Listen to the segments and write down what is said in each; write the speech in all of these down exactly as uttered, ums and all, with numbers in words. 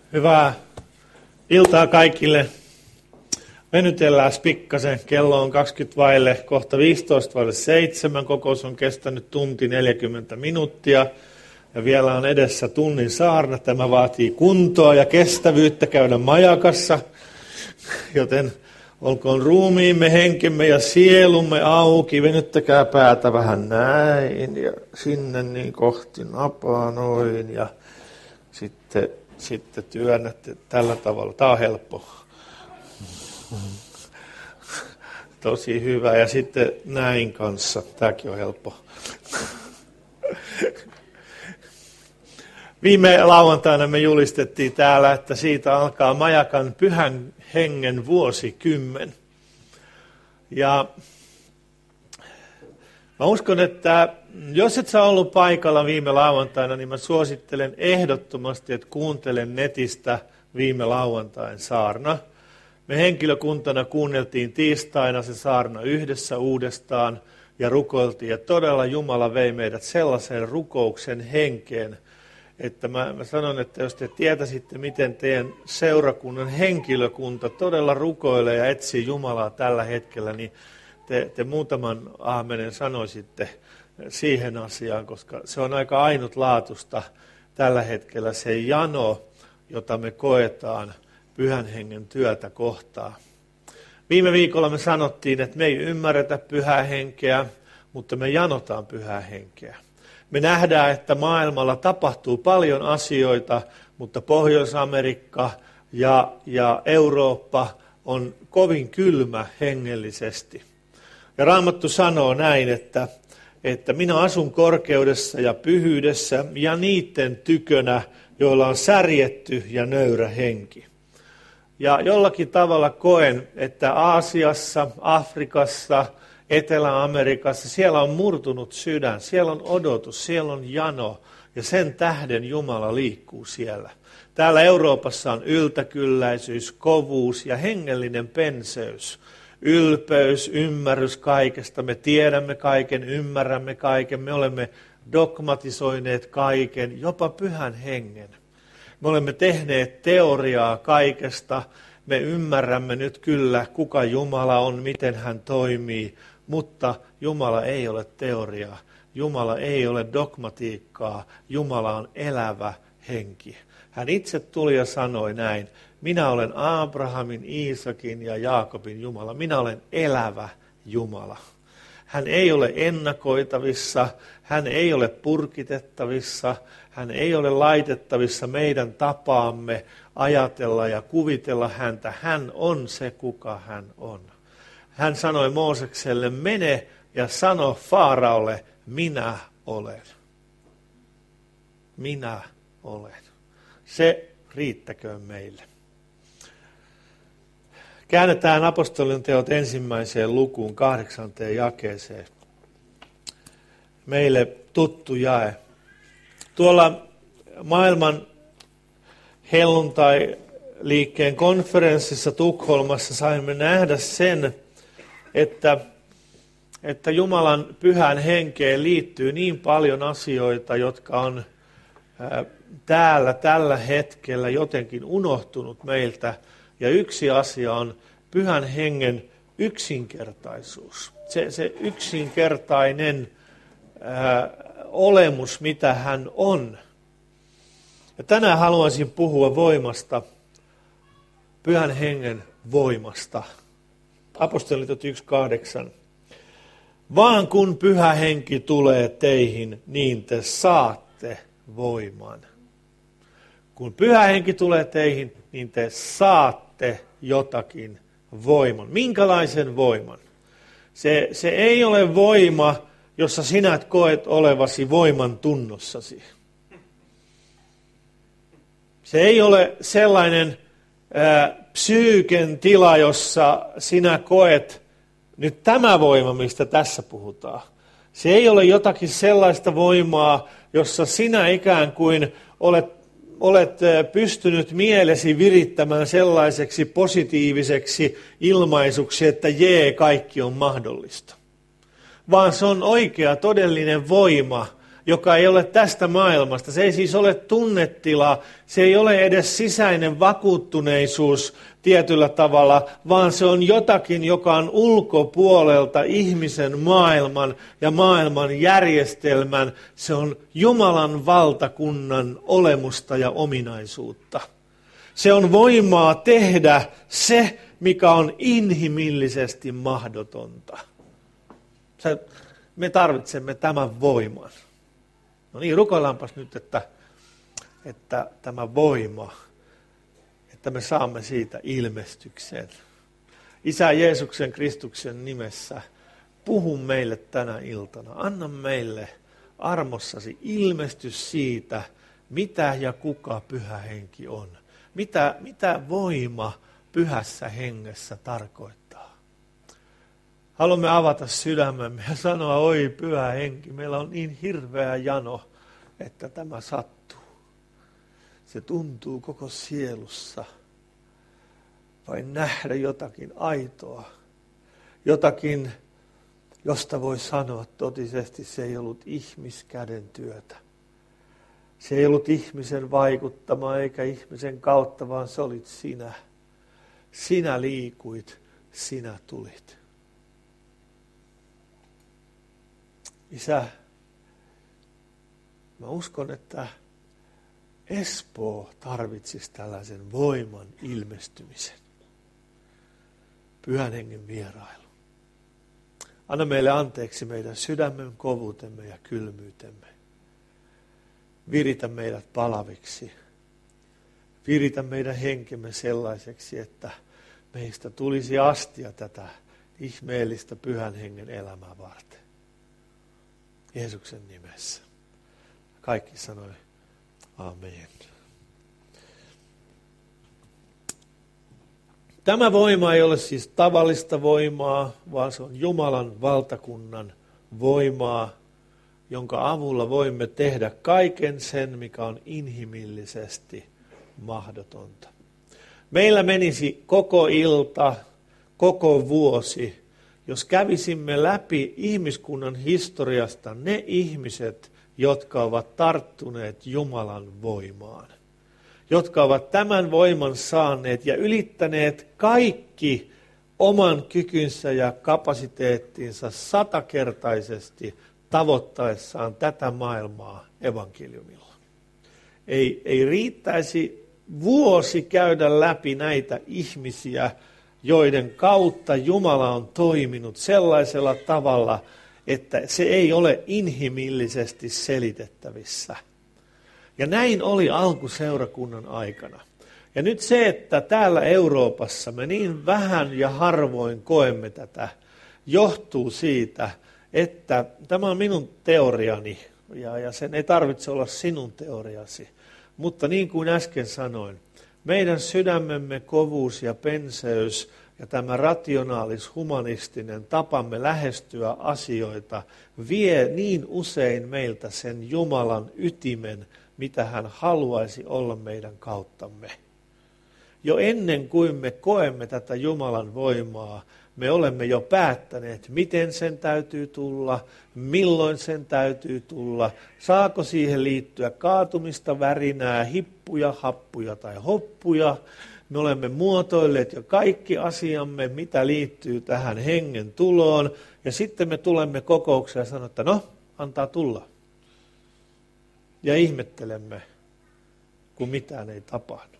Hyvää iltaa kaikille. Venytellään pikkasen. Kello on kaksikymmentä vaille, kohta viisitoista vaille seitsemän. Kokous on kestänyt tunti neljäkymmentä minuuttia. Ja vielä on edessä tunnin saarna. Tämä vaatii kuntoa ja kestävyyttä käydä majakassa. Joten olkoon ruumiimme, henkemme ja sielumme auki. Venyttäkää päätä vähän näin ja sinne niin kohti napaa noin. Ja sitten, sitten työnnätte tällä tavalla. Tämä on helppo. Tosi hyvä. Ja sitten näin kanssa. Tämäkin on helppo. Viime lauantaina me julistettiin täällä, että siitä alkaa Majakan pyhän hengen vuosikymmen. Ja mä uskon, että jos et sä ollut paikalla viime lauantaina, niin mä suosittelen ehdottomasti, että kuuntelen netistä viime lauantain saarna. Me henkilökuntana kuunneltiin tiistaina se saarna yhdessä uudestaan ja rukoiltiin. Ja todella Jumala vei meidät sellaiseen rukouksen henkeen, että mä, mä sanon, että jos te tietäisitte, miten teidän seurakunnan henkilökunta todella rukoilee ja etsii Jumalaa tällä hetkellä, niin te, te muutaman aamenen sanoisitte siihen asiaan, koska se on aika ainutlaatuista tällä hetkellä se jano, jota me koetaan pyhän hengen työtä kohtaan. Viime viikolla me sanottiin, että me ei ymmärretä pyhää henkeä, mutta me janotaan pyhää henkeä. Me nähdään, että maailmalla tapahtuu paljon asioita, mutta Pohjois-Amerikka ja, ja Eurooppa on kovin kylmä hengellisesti. Ja Raamattu sanoo näin, että, että minä asun korkeudessa ja pyhyydessä ja niiden tykönä, joilla on särjetty ja nöyrä henki. Ja jollakin tavalla koen, että Aasiassa, Afrikassa, Etelä-Amerikassa, siellä on murtunut sydän, siellä on odotus, siellä on jano ja sen tähden Jumala liikkuu siellä. Täällä Euroopassa on yltäkylläisyys, kovuus ja hengellinen penseys, ylpeys, ymmärrys kaikesta. Me tiedämme kaiken, ymmärrämme kaiken, me olemme dogmatisoineet kaiken, jopa pyhän hengen. Me olemme tehneet teoriaa kaikesta, me ymmärrämme nyt kyllä, kuka Jumala on, miten hän toimii, mutta Jumala ei ole teoriaa, Jumala ei ole dogmatiikkaa, Jumala on elävä henki. Hän itse tuli ja sanoi näin, minä olen Abrahamin, Iisakin ja Jaakobin Jumala, minä olen elävä Jumala. Hän ei ole ennakoitavissa, hän ei ole purkitettavissa, hän ei ole laitettavissa meidän tapaamme ajatella ja kuvitella häntä. Hän on se, kuka hän on. Hän sanoi Moosekselle, mene ja sano Faaraolle, minä olen. Minä olen. Se riittäköön meille. Käännetään apostolien teot ensimmäiseen lukuun, kahdeksanteen jakeeseen. Meille tuttu jae. Tuolla maailman helluntai-liikkeen konferenssissa Tukholmassa saimme nähdä sen, että, että Jumalan pyhään henkeen liittyy niin paljon asioita, jotka on ää, täällä tällä hetkellä jotenkin unohtunut meiltä. Ja yksi asia on pyhän hengen yksinkertaisuus. Se, se yksinkertainen ää, olemus, mitä hän on. Ja tänään haluaisin puhua voimasta, pyhän hengen voimasta. Apostolitot yksi kahdeksan. Vaan kun pyhä henki tulee teihin, niin te saatte voiman. Kun pyhä henki tulee teihin, niin te saatte jotakin voiman. Minkälaisen voiman? Se, se ei ole voima, jossa sinä koet olevasi voiman tunnossasi. Se ei ole sellainen ää, psyyken tila, jossa sinä koet nyt tämä voima, mistä tässä puhutaan. Se ei ole jotakin sellaista voimaa, jossa sinä ikään kuin olet, olet pystynyt mielesi virittämään sellaiseksi positiiviseksi ilmaisuksi, että jee, kaikki on mahdollista. Vaan se on oikea, todellinen voima, joka ei ole tästä maailmasta. Se ei siis ole tunnetila, se ei ole edes sisäinen vakuuttuneisuus tietyllä tavalla, vaan se on jotakin, joka on ulkopuolelta ihmisen maailman ja maailman järjestelmän. Se on Jumalan valtakunnan olemusta ja ominaisuutta. Se on voimaa tehdä se, mikä on inhimillisesti mahdotonta. Me tarvitsemme tämän voiman. No niin, rukoillaanpas nyt, että, että tämä voima, että me saamme siitä ilmestyksen. Isä Jeesuksen Kristuksen nimessä, puhu meille tänä iltana. Anna meille armossasi ilmestys siitä, mitä ja kuka Pyhä Henki on. Mitä, mitä voima Pyhässä Hengessä tarkoittaa. Haluamme avata sydämemme ja sanoa, oi Pyhä Henki, meillä on niin hirveä jano, että tämä sattuu. Se tuntuu koko sielussa. Vai nähdä jotakin aitoa, jotakin, josta voi sanoa totisesti, se ei ollut ihmiskäden työtä. Se ei ollut ihmisen vaikuttama eikä ihmisen kautta, vaan se olit sinä. Sinä liikuit, sinä tulit. Isä, mä uskon, että Espoo tarvitsisi tällaisen voiman ilmestymisen. Pyhän Hengen vierailu. Anna meille anteeksi meidän sydämen kovuutemme ja kylmyytemme. Viritä meidät palaviksi. Viritä meidän henkemme sellaiseksi, että meistä tulisi astia tätä ihmeellistä Pyhän Hengen elämää varten. Jeesuksen nimessä. Kaikki sanoi amen. Tämä voima ei ole siis tavallista voimaa, vaan se on Jumalan valtakunnan voimaa, jonka avulla voimme tehdä kaiken sen, mikä on inhimillisesti mahdotonta. Meillä menisi koko ilta, koko vuosi, jos kävisimme läpi ihmiskunnan historiasta ne ihmiset, jotka ovat tarttuneet Jumalan voimaan. Jotka ovat tämän voiman saaneet ja ylittäneet kaikki oman kykynsä ja kapasiteettinsa satakertaisesti tavoittaessaan tätä maailmaa evankeliumilla. Ei, ei riittäisi vuosi käydä läpi näitä ihmisiä, joiden kautta Jumala on toiminut sellaisella tavalla, että se ei ole inhimillisesti selitettävissä. Ja näin oli alkuseurakunnan aikana. Ja nyt se, että täällä Euroopassa me niin vähän ja harvoin koemme tätä, johtuu siitä, että tämä on minun teoriani, ja, ja sen ei tarvitse olla sinun teoriasi. Mutta niin kuin äsken sanoin, meidän sydämemme kovuus ja penseys ja tämä rationaalis-humanistinen tapamme lähestyä asioita vie niin usein meiltä sen Jumalan ytimen, mitä hän haluaisi olla meidän kauttamme. Jo ennen kuin me koemme tätä Jumalan voimaa, me olemme jo päättäneet, miten sen täytyy tulla, milloin sen täytyy tulla, saako siihen liittyä kaatumista, värinää, hippuja, happuja tai hoppuja. Me olemme muotoilleet jo kaikki asiamme, mitä liittyy tähän hengen tuloon, ja sitten me tulemme kokoukseen ja sanomme, että no, antaa tulla. Ja ihmettelemme, kun mitään ei tapahdu.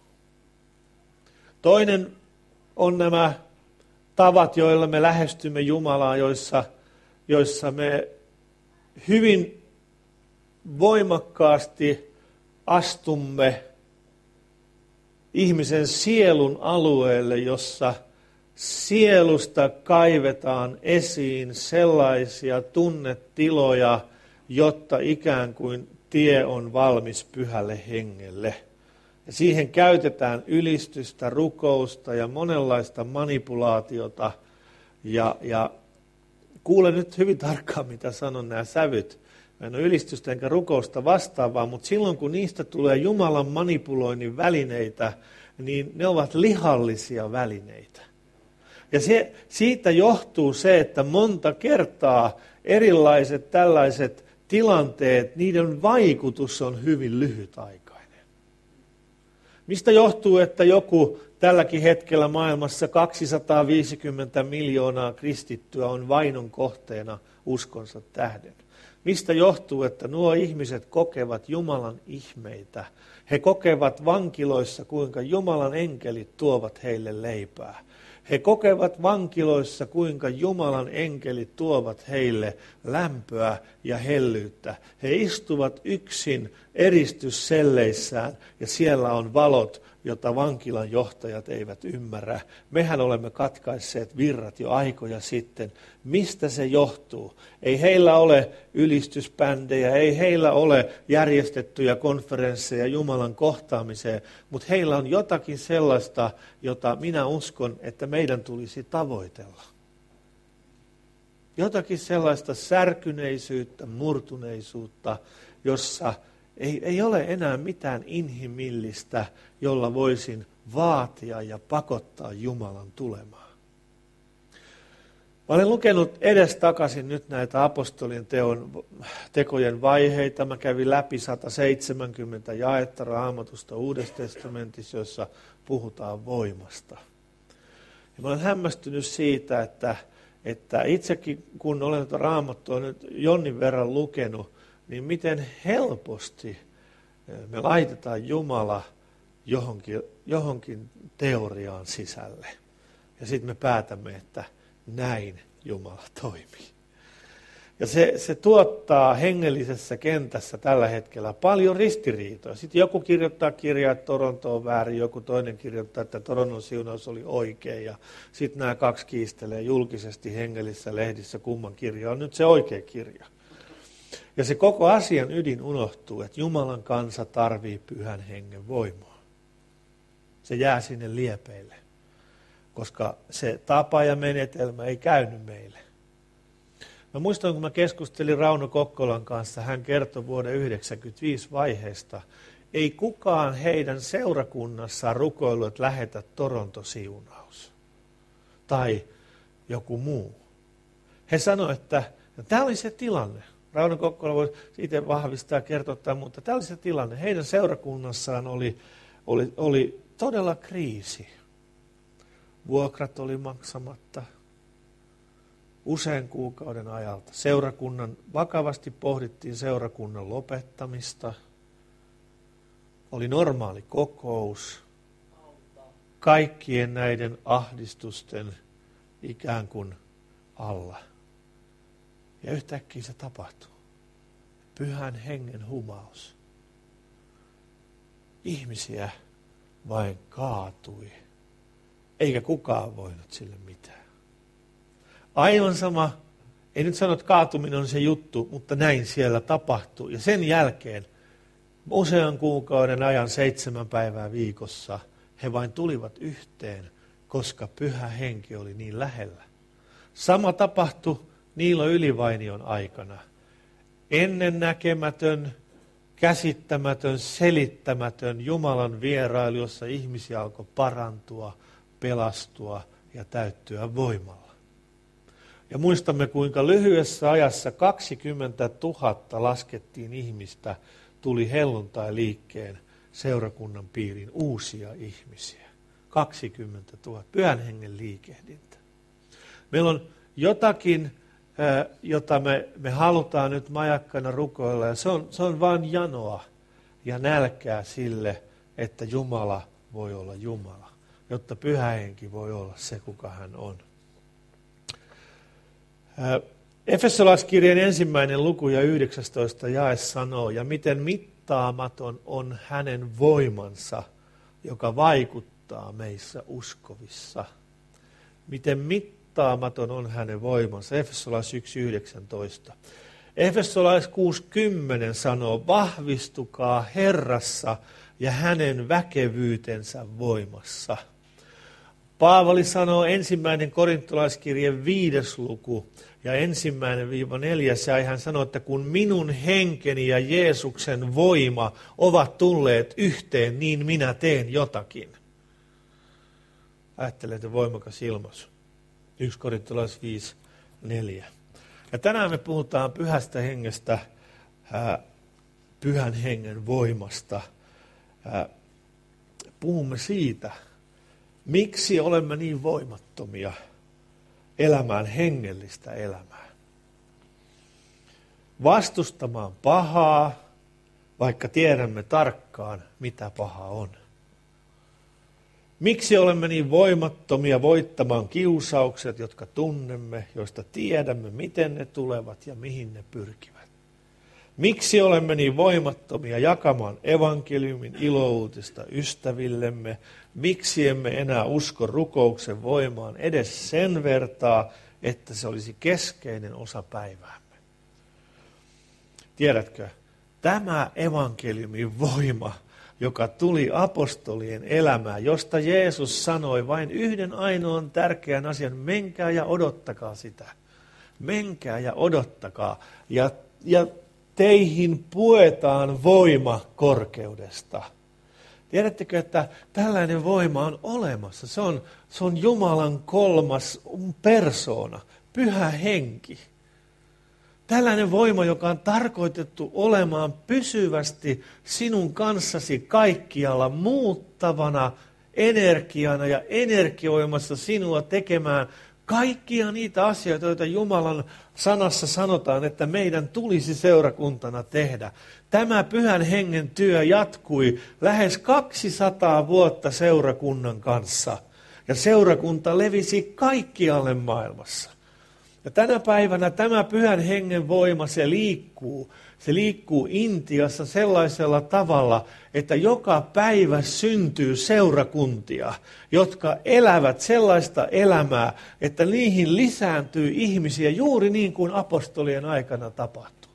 Toinen on nämä tavat, joilla me lähestymme Jumalaa, joissa, joissa me hyvin voimakkaasti astumme ihmisen sielun alueelle, jossa sielusta kaivetaan esiin sellaisia tunnetiloja, jotta ikään kuin tie on valmis Pyhälle Hengelle. Ja siihen käytetään ylistystä, rukousta ja monenlaista manipulaatiota. Ja, ja kuule nyt hyvin tarkkaan, mitä sanon nämä sävyt. Mä en ole ylistystä enkä rukousta vastaavaa, mutta silloin kun niistä tulee Jumalan manipuloinnin välineitä, niin ne ovat lihallisia välineitä. Ja se, siitä johtuu se, että monta kertaa erilaiset tällaiset tilanteet, niiden vaikutus on hyvin lyhytaikainen. Mistä johtuu, että joku tälläkin hetkellä maailmassa kaksisataaviisikymmentä miljoonaa kristittyä on vainon kohteena uskonsa tähden? Mistä johtuu, että nuo ihmiset kokevat Jumalan ihmeitä? He kokevat vankiloissa, kuinka Jumalan enkelit tuovat heille leipää. He kokevat vankiloissa, kuinka Jumalan enkelit tuovat heille lämpöä ja hellyyttä. He istuvat yksin eristysselleissään ja siellä on valot, jota vankilan johtajat eivät ymmärrä. Mehän olemme katkaisseet virrat jo aikoja sitten. Mistä se johtuu? Ei heillä ole ylistysbändejä, ei heillä ole järjestettyjä konferensseja Jumalan kohtaamiseen, mutta heillä on jotakin sellaista, jota minä uskon, että meidän tulisi tavoitella. Jotakin sellaista särkyneisyyttä, murtuneisuutta, jossa Ei, ei ole enää mitään inhimillistä, jolla voisin vaatia ja pakottaa Jumalan tulemaan. Mä olen lukenut edestakaisin nyt näitä apostolien teon, tekojen vaiheita. Mä kävin läpi sata seitsemänkymmentä jaetta Raamatusta Uudessa testamentissa, jossa puhutaan voimasta. Ja mä olen hämmästynyt siitä, että, että itsekin kun olen tätä Raamattua nyt jonnin verran lukenut, niin miten helposti me laitetaan Jumala johonkin, johonkin teoriaan sisälle. Ja sitten me päätämme, että näin Jumala toimii. Ja se, se tuottaa hengellisessä kentässä tällä hetkellä paljon ristiriitoja. Sitten joku kirjoittaa kirjaa, että Toronto on väärin, joku toinen kirjoittaa, että Toronton siunaus oli oikein. Ja sitten nämä kaksi kiistelee julkisesti hengellisissä lehdissä, kumman kirja on nyt se oikea kirja. Ja se koko asian ydin unohtuu, että Jumalan kansa tarvii pyhän hengen voimaa. Se jää sinne liepeille, koska se tapa ja menetelmä ei käynyt meille. Mä muistan, kun mä keskustelin Rauno Kokkolan kanssa, hän kertoi vuoden yhdeksänkymmentäviisi vaiheesta. Ei kukaan heidän seurakunnassaan rukoillut, että lähetä Toronto-siunaus tai joku muu. He sanoivat, että tämä oli se tilanne. Rauno Kokkola voi itse vahvistaa ja kertoa, mutta tämä oli se tilanne. Heidän seurakunnassaan oli, oli, oli todella kriisi. Vuokrat oli maksamatta usein kuukauden ajalta. Seurakunnan, vakavasti pohdittiin seurakunnan lopettamista. Oli normaali kokous. Kaikkien näiden ahdistusten ikään kuin alla. Ja yhtäkkiä se tapahtuu. Pyhän hengen humaus. Ihmisiä vain kaatui. Eikä kukaan voinut sille mitään. Aivan sama, ei nyt sano, että kaatuminen on se juttu, mutta näin siellä tapahtui. Ja sen jälkeen usean kuukauden ajan seitsemän päivää viikossa he vain tulivat yhteen, koska pyhä henki oli niin lähellä. Sama tapahtui Niilo Ylivainion aikana. Ennennäkemätön, käsittämätön, selittämätön Jumalan vierailu, jossa ihmisiä alkoi parantua, pelastua ja täyttyä voimalla. Ja muistamme, kuinka lyhyessä ajassa kaksikymmentätuhatta laskettiin ihmistä, tuli helluntai-liikkeen seurakunnan piiriin uusia ihmisiä. kaksikymmentätuhatta, pyhän hengen liikehdintä. Meillä on jotakin, jota me, me halutaan nyt majakkana rukoilla, ja se on, se on vain janoa ja nälkää sille, että Jumala voi olla Jumala, jotta pyhä henki voi olla se, kuka hän on. Efesolaiskirjeen ensimmäinen luku ja yhdeksästoista jae sanoo, ja miten mittaamaton on hänen voimansa, joka vaikuttaa meissä uskovissa. Miten mittaamaton on hänen voimansa. Efesolais yksi yhdeksäntoista. Efesolais kuusi kymmenen sanoo, vahvistukaa Herrassa ja hänen väkevyytensä voimassa. Paavali sanoo ensimmäinen korintolaiskirje viides luku ja ensimmäinen viiva neljäs ja hän sanoo, että kun minun henkeni ja Jeesuksen voima ovat tulleet yhteen, niin minä teen jotakin. Ajattelette voimakas ilmaisu. yksi korintolais viisi neljä. Ja tänään me puhutaan pyhästä hengestä ää, pyhän hengen voimasta. Ää, puhumme siitä, miksi olemme niin voimattomia elämään hengellistä elämää. Vastustamaan pahaa, vaikka tiedämme tarkkaan, mitä paha on. Miksi olemme niin voimattomia voittamaan kiusaukset, jotka tunnemme, joista tiedämme, miten ne tulevat ja mihin ne pyrkivät? Miksi olemme niin voimattomia jakamaan evankeliumin ilouutista ystävillemme? Miksi emme enää usko rukouksen voimaan edes sen vertaa, että se olisi keskeinen osa päiväämme? Tiedätkö, tämä evankeliumin voima, joka tuli apostolien elämään, josta Jeesus sanoi vain yhden ainoan tärkeän asian, menkää ja odottakaa sitä. Menkää ja odottakaa. Ja, ja teihin puetaan voima korkeudesta. Tiedättekö, että tällainen voima on olemassa. Se on, se on Jumalan kolmas persoona, pyhä henki. Tällainen voima, joka on tarkoitettu olemaan pysyvästi sinun kanssasi kaikkialla muuttavana energiana ja energioimassa sinua tekemään kaikkia niitä asioita, joita Jumalan sanassa sanotaan, että meidän tulisi seurakuntana tehdä. Tämä pyhän hengen työ jatkui lähes kaksisataa vuotta seurakunnan kanssa ja seurakunta levisi kaikkialle maailmassa. Ja tänä päivänä tämä pyhän hengen voima, se liikkuu. Se liikkuu Intiassa sellaisella tavalla, että joka päivä syntyy seurakuntia, jotka elävät sellaista elämää, että niihin lisääntyy ihmisiä juuri niin kuin apostolien aikana tapahtui.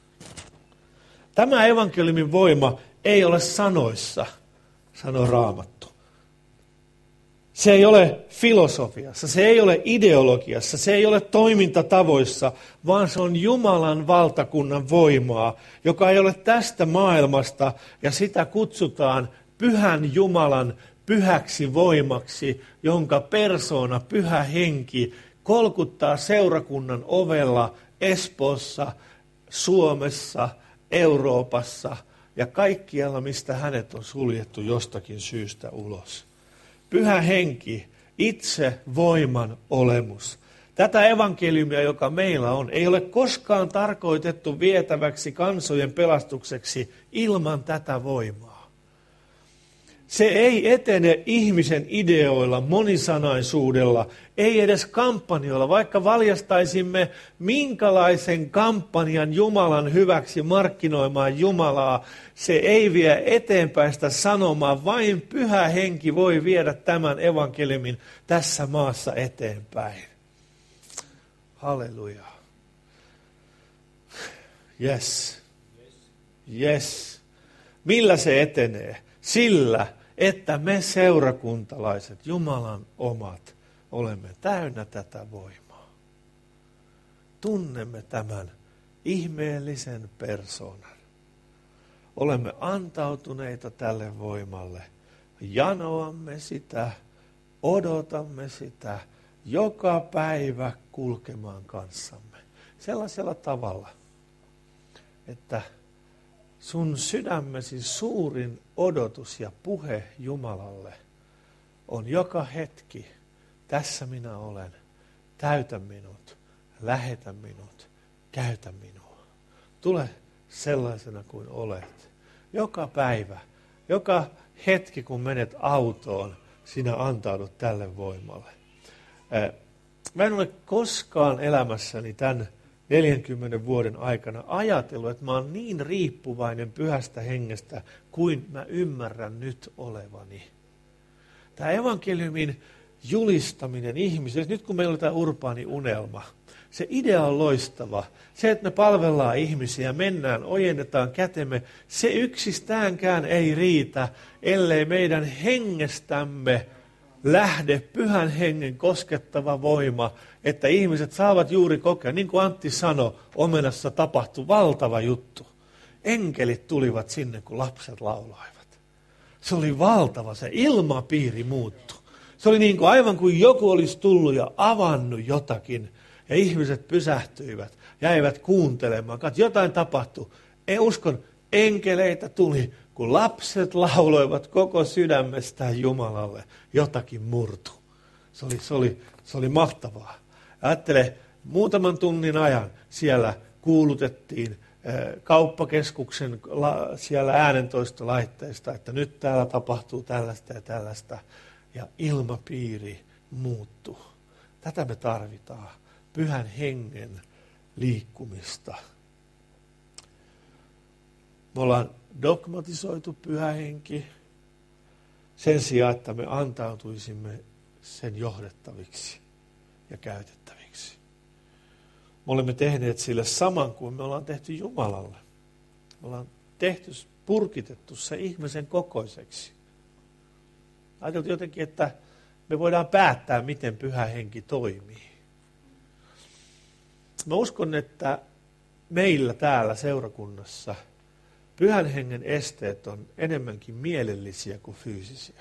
Tämä evankeliumin voima ei ole sanoissa, sanoo Raamattu. Se ei ole filosofiassa, se ei ole ideologiassa, se ei ole toimintatavoissa, vaan se on Jumalan valtakunnan voimaa, joka ei ole tästä maailmasta, ja sitä kutsutaan pyhän Jumalan pyhäksi voimaksi, jonka persoona, pyhä henki, kolkuttaa seurakunnan ovella Espoossa, Suomessa, Euroopassa ja kaikkialla, mistä hänet on suljettu jostakin syystä ulos. Pyhä henki, itse voiman olemus. Tätä evankeliumia, joka meillä on, ei ole koskaan tarkoitettu vietäväksi kansojen pelastukseksi ilman tätä voimaa. Se ei etene ihmisen ideoilla, monisanaisuudella, ei edes kampanjoilla, vaikka valjastaisimme minkälaisen kampanjan Jumalan hyväksi markkinoimaan Jumalaa. Se ei vie eteenpäin sitä sanomaa, vain pyhä henki voi viedä tämän evankeliumin tässä maassa eteenpäin. Halleluja. Yes. Yes. Millä se etenee? Sillä, että me seurakuntalaiset, Jumalan omat, olemme täynnä tätä voimaa. Tunnemme tämän ihmeellisen persoonan. Olemme antautuneita tälle voimalle. Janoamme sitä, odotamme sitä joka päivä kulkemaan kanssamme. Sellaisella tavalla, että sun sydämesi suurin odotus ja puhe Jumalalle on joka hetki, tässä minä olen, täytä minut, lähetä minut, käytä minua. Tule sellaisena kuin olet. Joka päivä, joka hetki kun menet autoon, sinä antaudut tälle voimalle. Mä en ole koskaan elämässäni tämän neljänkymmenen vuoden aikana ajatellut, että mä oon niin riippuvainen pyhästä hengestä kuin mä ymmärrän nyt olevani. Tämä evankeliumin julistaminen ihmisille, nyt kun meillä on tämä urbaani unelma, se idea on loistava. Se, että me palvellaan ihmisiä, mennään, ojennetaan kätemme, se yksistäänkään ei riitä, ellei meidän hengestämme lähde pyhän hengen koskettava voima, että ihmiset saavat juuri kokea. Niin kuin Antti sanoi, Omenassa tapahtui valtava juttu. Enkelit tulivat sinne, kun lapset lauloivat. Se oli valtava, se ilmapiiri muuttui. Se oli niin kuin aivan kuin joku olisi tullut ja avannut jotakin. Ja ihmiset pysähtyivät, jäivät kuuntelemaan. Katso, jotain tapahtui. En uskon, enkeleitä tuli, kun lapset lauloivat koko sydämestään Jumalalle, jotakin murtu. Se oli, se oli, se oli mahtavaa. Ajattele, muutaman tunnin ajan siellä kuulutettiin kauppakeskuksen siellä äänentoistolaitteista, että nyt täällä tapahtuu tällaista ja tällaista, ja ilmapiiri muuttuu. Tätä me tarvitaan, pyhän hengen liikkumista. Me ollaan dogmatisoitu pyhä henki sen sijaan, että me antautuisimme sen johdettaviksi ja käytettäviksi. Me olemme tehneet sille saman kuin me ollaan tehty Jumalalle. Me ollaan tehty, purkitettu se ihmisen kokoiseksi. Ajateltu jotenkin, että me voidaan päättää, miten pyhä henki toimii. Mä uskon, että meillä täällä seurakunnassa pyhän hengen esteet on enemmänkin mielellisiä kuin fyysisiä.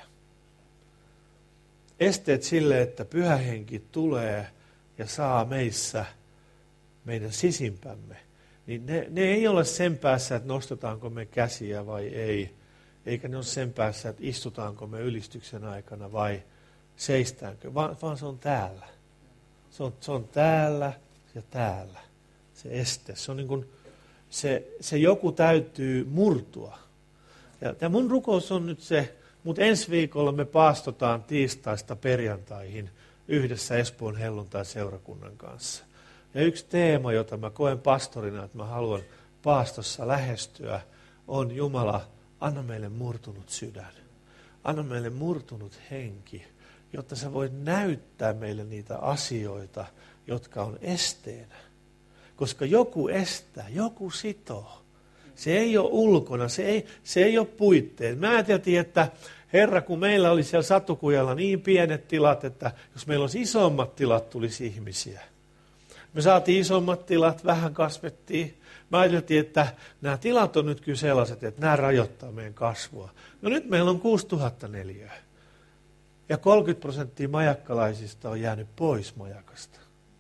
Esteet sille, että pyhä henki tulee ja saa meissä meidän sisimpämme, niin ne, ne ei ole sen päässä, että nostetaanko me käsiä vai ei, eikä ne ole sen päässä, että istutaanko me ylistyksen aikana vai seistäänkö, vaan, vaan se on täällä. Se on, se on täällä ja täällä, se este. Se on niin kuin, se, se joku täytyy murtua. Ja, ja mun rukous on nyt se, mutta ensi viikolla me paastotaan tiistaista perjantaihin yhdessä Espoon helluntai-seurakunnan kanssa. Ja yksi teema, jota mä koen pastorina, että mä haluan paastossa lähestyä, on Jumala, anna meille murtunut sydän. Anna meille murtunut henki, jotta sä voit näyttää meille niitä asioita, jotka on esteenä. Koska joku estää, joku sitoo. Se ei ole ulkona, se ei, se ei ole puitteet. Mä ajattelin, että Herra, kun meillä oli siellä Satukujalla niin pienet tilat, että jos meillä olisi isommat tilat, tulisi ihmisiä. Me saatiin isommat tilat, vähän kasvettiin. Mä ajattelin, että nämä tilat on nyt kyllä sellaiset, että nämä rajoittaa meidän kasvua. No nyt meillä on kuusituhatta neliöä. Ja kolmekymmentä prosenttia majakkalaisista on jäänyt pois majakasta.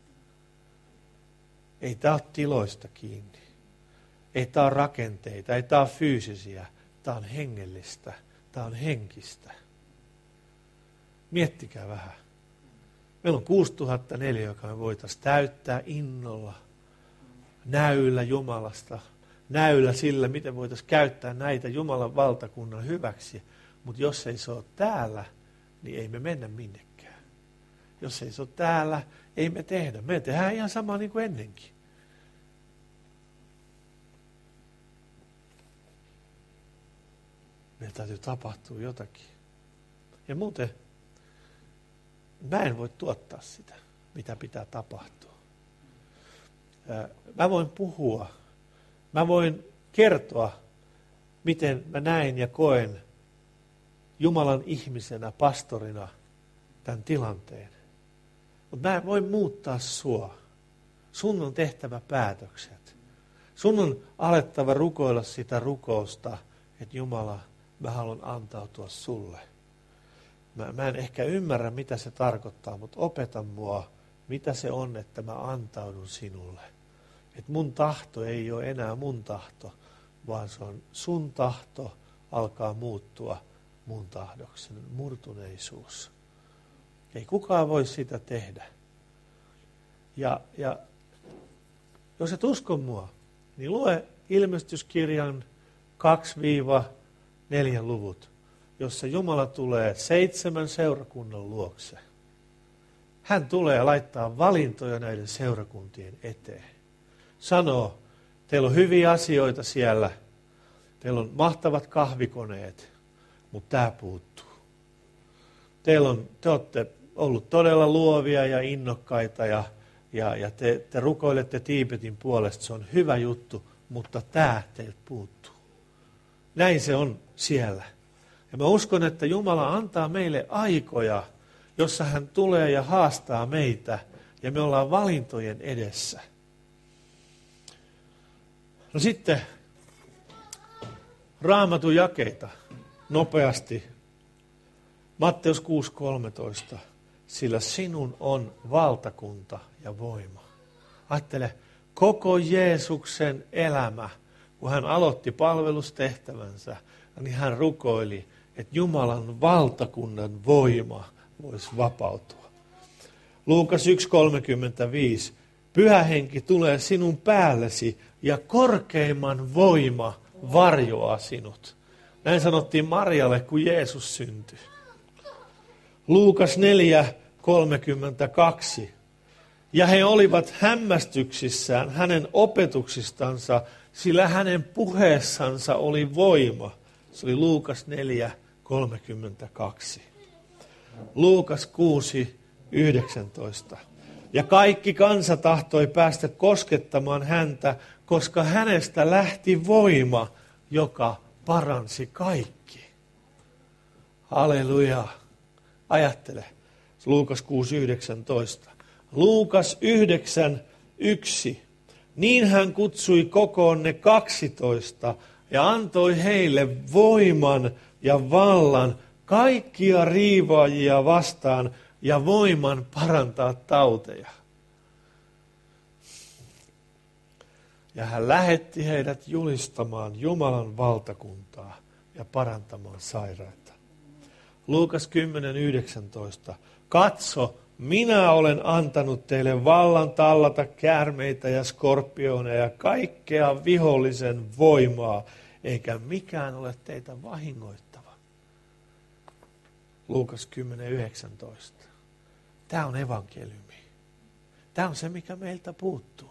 Ei tämä ole tiloista kiinni. Ei tämä ole rakenteita, ei tämä ole fyysisiä. Tämä on hengellistä, tämä on henkistä. Miettikää vähän. Meillä on kuusituhatta neliöä, joka me voitaisiin täyttää innolla, näyllä Jumalasta, näyllä sillä, miten voitaisiin käyttää näitä Jumalan valtakunnan hyväksi. Mutta jos ei se ole täällä, niin ei me mennä minnekään. Jos ei se ole täällä, ei me tehdä. Me tehdään ihan sama niin kuin ennenkin. Meillä täytyy tapahtua jotakin. Ja muuten mä en voi tuottaa sitä, mitä pitää tapahtua. Mä voin puhua. Mä voin kertoa, miten mä näen ja koen Jumalan ihmisenä, pastorina tämän tilanteen. Mutta mä en voi muuttaa sua. Sun on tehtävä päätökset. Sun on alettava rukoilla sitä rukousta, että Jumala, mä haluan antautua sulle. Mä, mä en ehkä ymmärrä, mitä se tarkoittaa, mutta opeta mua, mitä se on, että mä antaudun sinulle. Että mun tahto ei ole enää mun tahto, vaan se on sun tahto alkaa muuttua mun tahdoksi, murtuneisuus. Ei kukaan voi sitä tehdä. Ja, ja jos et usko mua, niin lue ilmestyskirjan kaksi neljä luvut, jossa Jumala tulee seitsemän seurakunnan luokse. Hän tulee laittaa valintoja näiden seurakuntien eteen. Sanoo, teillä on hyviä asioita siellä, teillä on mahtavat kahvikoneet, mutta tämä puuttuu. Teillä on, te olette ollut todella luovia ja innokkaita ja, ja, ja te, te rukoilette Tiibetin puolesta, se on hyvä juttu, mutta tämä teiltä puuttuu. Näin se on siellä. Ja mä uskon, että Jumala antaa meille aikoja, jossa hän tulee ja haastaa meitä, ja me ollaan valintojen edessä. No sitten Raamatun jakeita nopeasti. Matteus kuusi kolmetoista. Sillä sinun on valtakunta ja voima. Ajattele, koko Jeesuksen elämä, kun hän aloitti palvelustehtävänsä, niin hän rukoili, että Jumalan valtakunnan voima voisi vapautua. Luukas yksi kolmekymmentäviisi. Pyhä henki tulee sinun päällesi ja korkeimman voima varjoaa sinut. Näin sanottiin Marjalle, kun Jeesus syntyi. Luukas neljä kolmekymmentäkaksi. Ja he olivat hämmästyksissään hänen opetuksistansa, sillä hänen puheessansa oli voima. Se oli Luukas neljä kolmekymmentäkaksi. Luukas kuusi yhdeksäntoista. Ja kaikki kansa tahtoi päästä koskettamaan häntä, koska hänestä lähti voima, joka paransi kaikki. Halleluja. Ajattele. Luukas kuusi yhdeksäntoista. Luukas yhdeksän yksi. Niin hän kutsui kokoon ne kaksitoista ja antoi heille voiman ja vallan kaikkia riivaajia vastaan ja voiman parantaa tauteja. Ja hän lähetti heidät julistamaan Jumalan valtakuntaa ja parantamaan sairaita. Luukas kymmenen yhdeksäntoista. Katso, minä olen antanut teille vallan tallata käärmeitä ja skorpioneja ja kaikkea vihollisen voimaa, eikä mikään ole teitä vahingoittava. Luukas kymmenen yhdeksäntoista. Tämä on evankeliumi. Tämä on se, mikä meiltä puuttuu.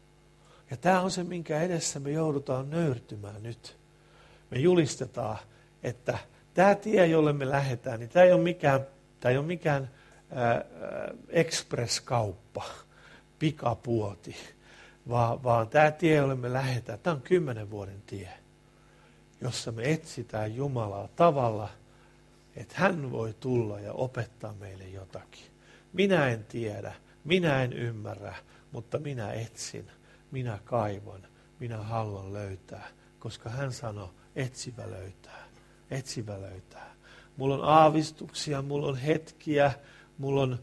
Ja tämä on se, minkä edessä me joudutaan nöyrtymään nyt. Me julistetaan, että tämä tie, jolle me lähdetään, niin tämä ei ole mikään, tämä ei ole mikään ää, express-kauppa, pikapuoti, vaan, vaan tämä tie, jolle me lähdetään, tämä on kymmenen vuoden tie, jossa me etsitään Jumalaa tavalla, että hän voi tulla ja opettaa meille jotakin. Minä en tiedä, minä en ymmärrä, mutta minä etsin, minä kaivan, minä haluan löytää, koska hän sanoi, etsivä löytää, etsivä löytää. Mulla on aavistuksia, mulla on hetkiä, mulla on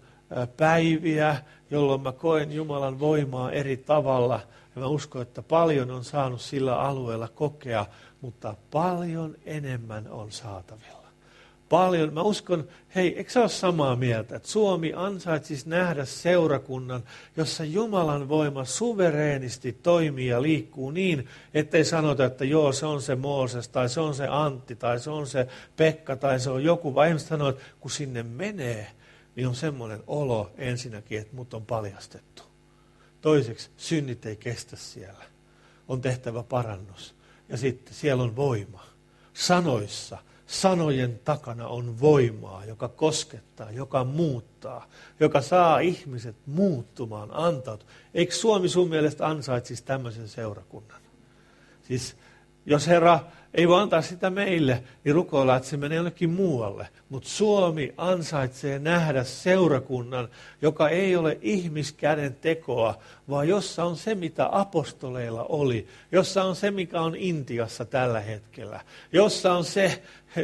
päiviä, jolloin mä koen Jumalan voimaa eri tavalla. Ja mä uskon, että paljon on saanut sillä alueella kokea, mutta paljon enemmän on saatavilla. Paljon. Mä uskon, hei, eikö sä ole samaa mieltä, että Suomi ansaitsisi nähdä seurakunnan, jossa Jumalan voima suvereenisti toimii ja liikkuu niin, ettei sanota, että joo, se on se Mooses, tai se on se Antti, tai se on se Pekka, tai se on joku, vaan ihmiset sanoo, että kun sinne menee, niin on semmoinen olo ensinnäkin, että mut on paljastettu. Toiseksi, synnit ei kestä siellä. On tehtävä parannus. Ja sitten siellä on voima. Sanoissa. Sanojen takana on voimaa, joka koskettaa, joka muuttaa, joka saa ihmiset muuttumaan, antautua. Eikö Suomi sun mielestä ansaitsisi tämmöisen seurakunnan? Siis jos Herra ei voi antaa sitä meille, niin rukoillaan, että se menee jonnekin muualle. Mutta Suomi ansaitsee nähdä seurakunnan, joka ei ole ihmiskäden tekoa, vaan jossa on se, mitä apostoleilla oli. Jossa on se, mikä on Intiassa tällä hetkellä. Jossa on se,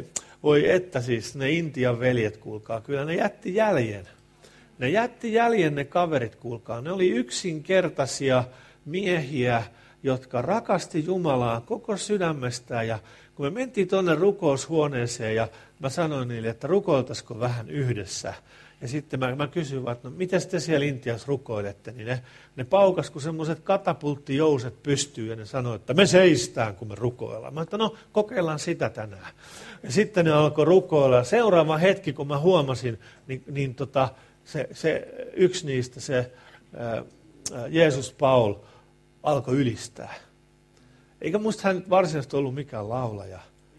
voi että siis ne Intian veljet, kuulkaa, kyllä ne jätti jäljen. Ne jätti jäljen ne kaverit, kuulkaa. Ne oli yksinkertaisia miehiä, jotka rakasti Jumalaa koko sydämestään. Ja kun me mentiin tuonne rukoushuoneeseen ja mä sanoin niille, että rukoiltaisiko vähän yhdessä. Ja sitten mä, mä kysyin, että no miten te siellä Intiassa rukoilette, niin ne, ne paukas, kun semmoiset katapulttijouset pystyy ja ne sanoi, että me seistään, kun me rukoillaan. Mä että no kokeillaan sitä tänään. Ja sitten ne alkoi rukoilla ja seuraava hetki, kun mä huomasin, niin, niin tota, se, se yksi niistä, se ää, Jeesus Paul, alkoi ylistää. Eikä musta hän nyt varsinaisesti ollut mikään laulaja.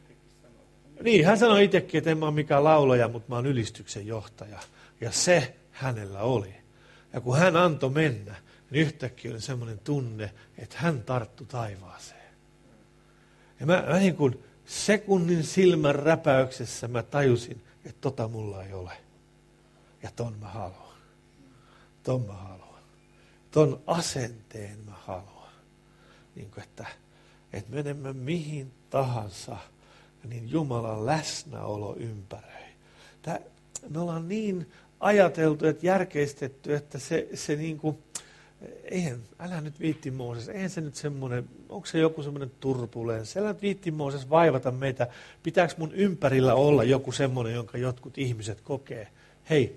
Niin, hän sanoi itsekin, että en mä ole mikään laulaja, mutta mä oon ylistyksen johtaja. Ja se hänellä oli. Ja kun hän antoi mennä, niin yhtäkkiä oli semmoinen tunne, että hän tarttui taivaaseen. Ja mä, mä niin kuin sekunnin silmän räpäyksessä mä tajusin, että tota mulla ei ole. Ja ton mä haluan. Ton mä haluan. Ton asenteen mä haluan. Niin kuin, että, että menemme mihin tahansa, niin Jumalan läsnäolo ympäröi. Tää, me ollaan niin ajateltu, että järkeistetty, että se, se niin kuin, eihän, älä nyt viitti Mooses, eihän se nyt semmoinen, onko se joku semmoinen turbulenssi, älä nyt viitti Mooses vaivata meitä, pitääkö mun ympärillä olla joku semmoinen, jonka jotkut ihmiset kokee. Hei,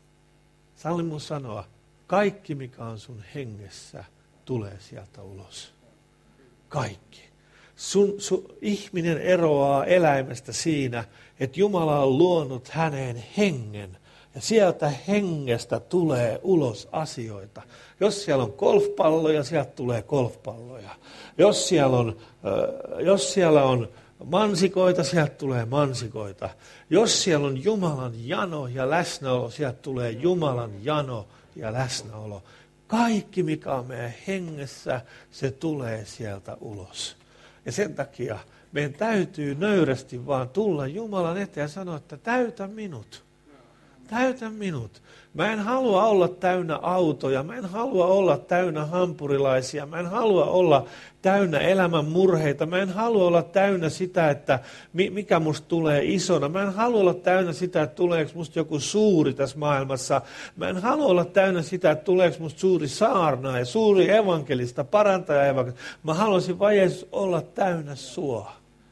salli mun sanoa, kaikki mikä on sun hengessä tulee sieltä ulos. Kaikki. Sun, sun ihminen eroaa eläimestä siinä, että Jumala on luonut häneen hengen. Ja sieltä hengestä tulee ulos asioita. Jos siellä on golfpalloja, sieltä tulee golfpalloja. Jos siellä on, äh, jos siellä on mansikoita, sieltä tulee mansikoita. Jos siellä on Jumalan jano ja läsnäolo, sieltä tulee Jumalan jano ja läsnäolo. Kaikki, mikä on meidän hengessä, se tulee sieltä ulos. Ja sen takia meidän täytyy nöyrästi vaan tulla Jumalan eteen ja sanoa, että täytä minut. Täytä minut. Mä en halua olla täynnä autoja, mä en halua olla täynnä hampurilaisia, mä en halua olla täynnä elämän murheita, mä en halua olla täynnä sitä, että mikä musta tulee isona, mä en halua olla täynnä sitä, että tuleeko musta joku suuri tässä maailmassa, mä en halua olla täynnä sitä, että tuleeko musta suuri saarnaaja, suuri evankelista, parantaja evankelista, mä haluaisin vain Jeesus olla täynnä sua.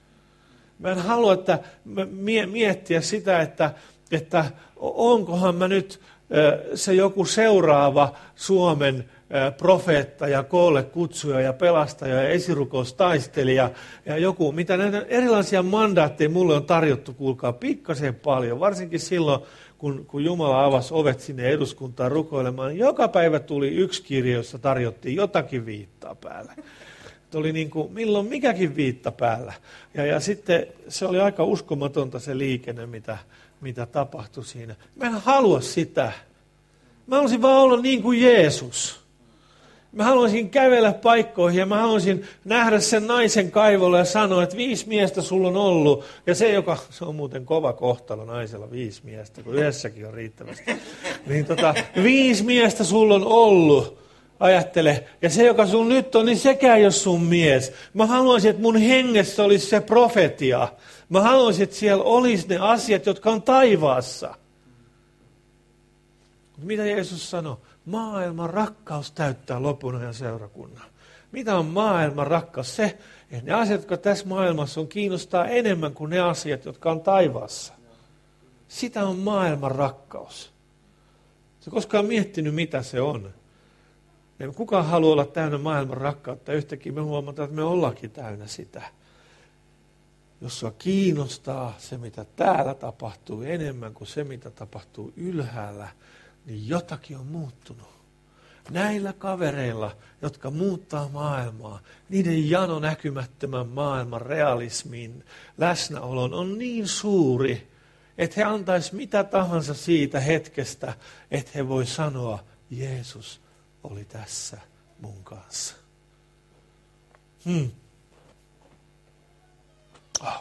Mä en halua että miettiä sitä, että että onkohan mä nyt se joku seuraava Suomen profeetta ja koolle kutsuja ja pelastaja ja esirukoustaistelija ja joku, mitä näitä erilaisia mandaatteja mulle on tarjottu, kuulkaa, pikkasen paljon, varsinkin silloin, kun, kun Jumala avasi ovet sinne eduskuntaan rukoilemaan, niin joka päivä tuli yksi kirja, jossa tarjottiin jotakin viittaa päällä. Oli niin kuin, milloin mikäkin viitta päällä. Ja, ja sitten se oli aika uskomatonta se liikenne, mitä mitä tapahtui siinä. Mä en halua sitä. Mä haluaisin vaan olla niin kuin Jeesus. Mä haluaisin kävellä paikkoihin ja mä haluaisin nähdä sen naisen kaivolla ja sanoa, että viisi miestä sulla on ollut. Ja se, joka, se on muuten kova kohtalo naisella, viisi miestä, kun yhdessäkin on riittävästi. Niin tota, viisi miestä sulla on ollut. Ajattele, ja se, joka sun nyt on, niin sekään ei ole sun mies. Mä haluaisin, että mun hengessä olisi se profetia. Mä haluaisin, että siellä olisi ne asiat, jotka on taivaassa. Mitä Jeesus sanoi? Maailman rakkaus täyttää lopun ajan seurakunnan. Mitä on maailman rakkaus? Se, että ne asiat, jotka tässä maailmassa on, kiinnostaa enemmän kuin ne asiat, jotka on taivaassa. Sitä on maailman rakkaus. Sä koskaan miettinyt, mitä se on? Ei kukaan halua olla täynnä maailman rakkautta. Yhtäkkiä me huomataan, että me ollaankin täynnä sitä. Jos sua kiinnostaa se, mitä täällä tapahtuu enemmän kuin se, mitä tapahtuu ylhäällä, niin jotakin on muuttunut. Näillä kavereilla, jotka muuttaa maailmaa, niiden jano näkymättömän maailman realismin läsnäolon on niin suuri, että he antaisi mitä tahansa siitä hetkestä, että he voi sanoa, Jeesus oli tässä mun kanssa. Hmm. Oh.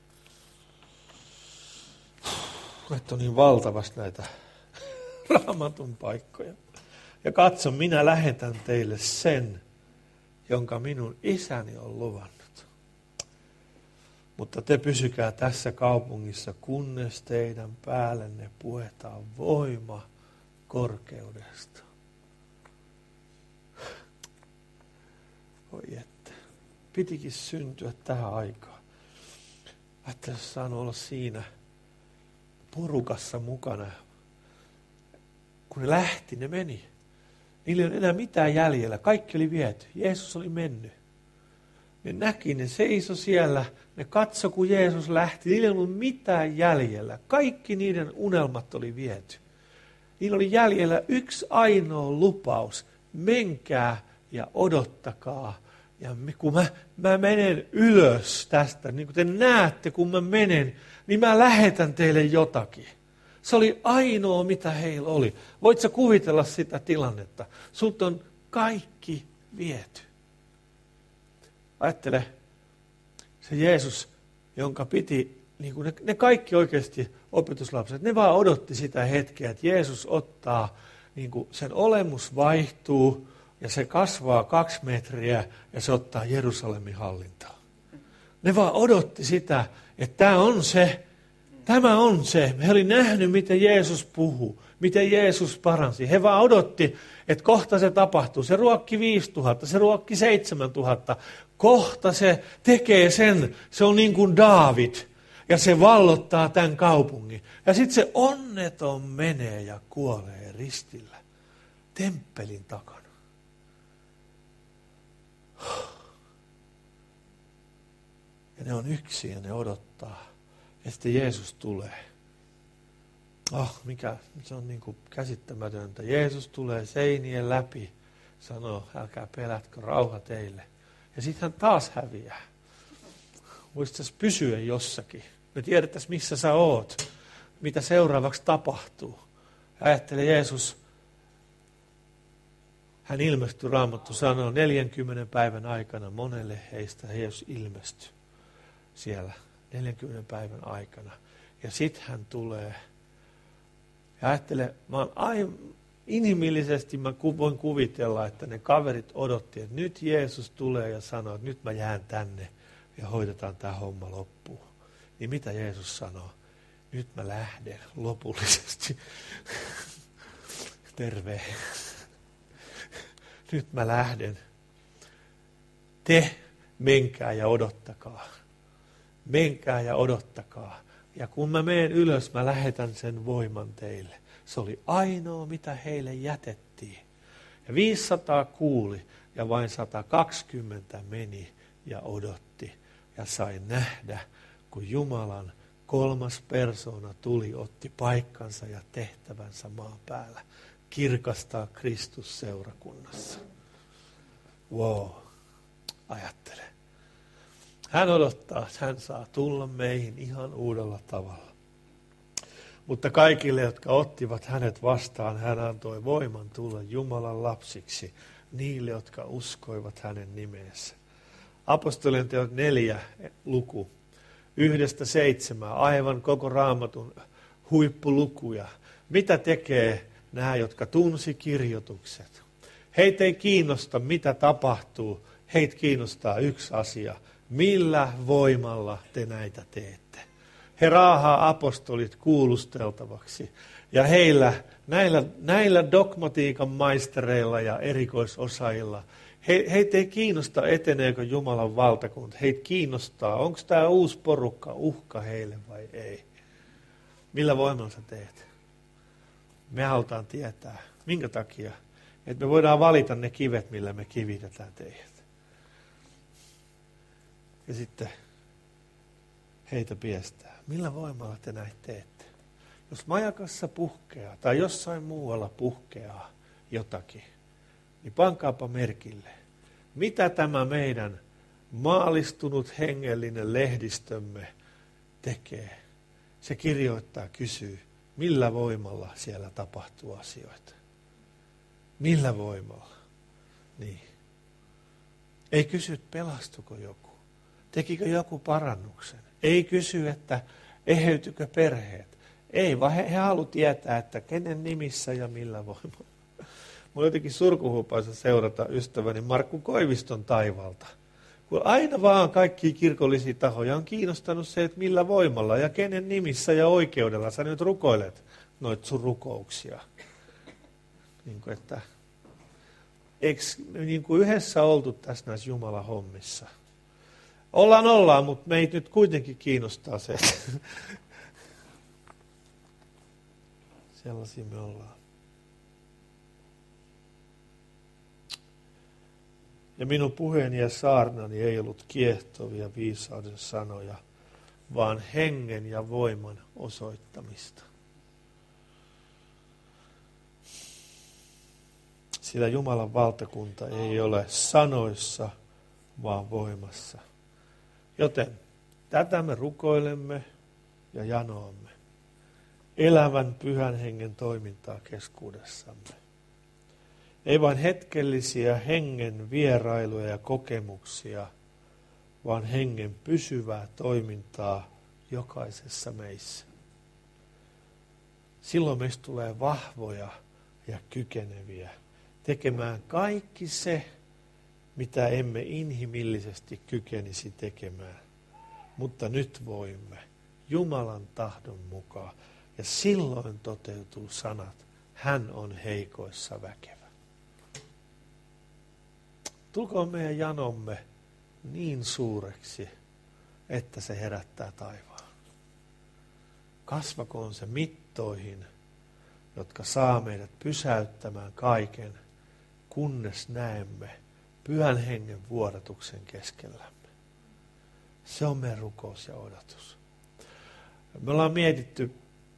Että on niin valtavasti näitä Raamatun paikkoja. Ja katso, minä lähetän teille sen, jonka minun isäni on luvannut. Mutta te pysykää tässä kaupungissa, kunnes teidän päällenne puetaan voima korkeudesta. Oi että, pitikin syntyä tähän aikaan. Että olisi saanut olla siinä porukassa mukana. Kun ne lähti, ne meni. Niillä ei ole enää mitään jäljellä. Kaikki oli viety. Jeesus oli mennyt. Ne näki, ne seisoi siellä. Ne katsoi, kun Jeesus lähti. Niillä ei ollut mitään jäljellä. Kaikki niiden unelmat oli viety. Niillä oli jäljellä yksi ainoa lupaus. Menkää ja odottakaa. Ja kun mä, mä menen ylös tästä, niin kuin te näette, kun mä menen, niin mä lähetän teille jotakin. Se oli ainoa, mitä heillä oli. Voit sä kuvitella sitä tilannetta? Sulta on kaikki viety. Ajattele, se Jeesus, jonka piti, niin kuin ne, ne kaikki oikeasti opetuslapset, ne vaan odotti sitä hetkeä, että Jeesus ottaa, niin kuin sen olemus vaihtuu, ja se kasvaa kaksi metriä, ja se ottaa Jerusalemin hallintaan. Ne vaan odotti sitä, että tämä on se, Tämä on se. He oli nähnyt, miten Jeesus puhuu, miten Jeesus paransi. He vaan odotti, että kohta se tapahtuu. Se ruokki viisituhatta, se ruokki seitsemäntuhatta. Kohta se tekee sen. Se on niin kuin Daavid. Ja se vallottaa tämän kaupungin. Ja sitten se onneton menee ja kuolee ristillä. Temppelin takana. Ja ne on yksin ja ne odottaa. Ja sitten Jeesus tulee. Oh, mikä, se on niin kuin käsittämätöntä. Jeesus tulee seinien läpi. Sanoo, älkää pelätkö, rauha teille. Ja sitten hän taas häviää. Voisitko pysyä jossakin? Me tiedettäisiin, missä sä oot. Mitä seuraavaksi tapahtuu. Ajattele Jeesus. Hän ilmestyi, Raamattu sanoo, neljänkymmenen päivän aikana monelle heistä Jeesus ilmestyi siellä neljänkymmenen päivän aikana. Ja sitten hän tulee. Ja ajattele, mä oon aivan inhimillisesti mä voin kuvitella, että ne kaverit odotti, että nyt Jeesus tulee ja sanoo, että nyt mä jään tänne ja hoidetaan tämä homma loppuun. Niin mitä Jeesus sanoo? Nyt mä lähden lopullisesti. Terve. Nyt mä lähden. Te menkää ja odottakaa. Menkää ja odottakaa. Ja kun mä menen ylös, mä lähetän sen voiman teille. Se oli ainoa, mitä heille jätettiin. Ja viisisataa kuuli ja vain sata kaksikymmentä meni ja odotti. Ja sai nähdä, kun Jumalan kolmas persoona tuli, otti paikkansa ja tehtävänsä maan päällä. Kirkastaa Kristus seurakunnassa. Wow, ajattele. Hän odottaa, että hän saa tulla meihin ihan uudella tavalla. Mutta kaikille, jotka ottivat hänet vastaan, hän antoi voiman tulla Jumalan lapsiksi niille, jotka uskoivat hänen nimeensä. Apostolien teot neljä luku, yhdestä seitsemään, aivan koko Raamatun huippulukuja. Mitä tekee nämä, jotka tunsi kirjoitukset? Heitä ei kiinnosta, mitä tapahtuu. Heitä kiinnostaa yksi asia. Millä voimalla te näitä teette? He raahaa apostolit kuulusteltavaksi. Ja heillä, näillä, näillä dogmatiikan maistereilla ja erikoisosaajilla, he, heitä ei kiinnosta, eteneekö Jumalan valtakunta. Heitä kiinnostaa, onko tämä uusi porukka uhka heille vai ei. Millä voimalla sä teet? Me halutaan tietää. Minkä takia? Että me voidaan valita ne kivet, millä me kivitetään teidät. Ja sitten heitä piestää. Millä voimalla te näitä teette? Jos majakassa puhkeaa tai jossain muualla puhkeaa jotakin, niin pankaapa merkille. Mitä tämä meidän maalistunut hengellinen lehdistömme tekee? Se kirjoittaa, kysyy, millä voimalla siellä tapahtuu asioita. Millä voimalla? Niin. Ei kysy, pelastuko joku. Tekikö joku parannuksen? Ei kysy, että eheytykö perheet. Ei, vaan he, he haluavat tietää, että kenen nimissä ja millä voimalla. Mulla jotenkin surkuhupaisa seurata ystäväni Markku Koiviston taivalta. Kun aina vaan kaikkia kirkollisia tahoja on kiinnostanut se, että millä voimalla ja kenen nimissä ja oikeudella sä nyt rukoilet noita sun rukouksia. Niin kuin, että eikö niin kuin yhdessä oltu tässä näissä Jumalan hommissa? Ollaan, ollaan, mutta meitä nyt kuitenkin kiinnostaa se, että sellaisia me ollaan. Ja minun puheeni ja saarnani ei ollut kiehtovia viisauden sanoja, vaan hengen ja voiman osoittamista. Sillä Jumalan valtakunta ei ole sanoissa, vaan voimassa. Joten tätä me rukoilemme ja janoamme. Elävän pyhän hengen toimintaa keskuudessamme. Ei vain hetkellisiä hengen vierailuja ja kokemuksia, vaan hengen pysyvää toimintaa jokaisessa meissä. Silloin meistä tulee vahvoja ja kykeneviä tekemään kaikki se, mitä emme inhimillisesti kykenisi tekemään. Mutta nyt voimme Jumalan tahdon mukaan. Ja silloin toteutuu sanat, hän on heikoissa väkevä. Tulkoon meidän janomme niin suureksi, että se herättää taivaan. Kasvakoon se mittoihin, jotka saa meidät pysäyttämään kaiken, kunnes näemme Pyhän Hengen vuodatuksen keskellämme. Se on meidän rukous ja odotus. Me ollaan mietitty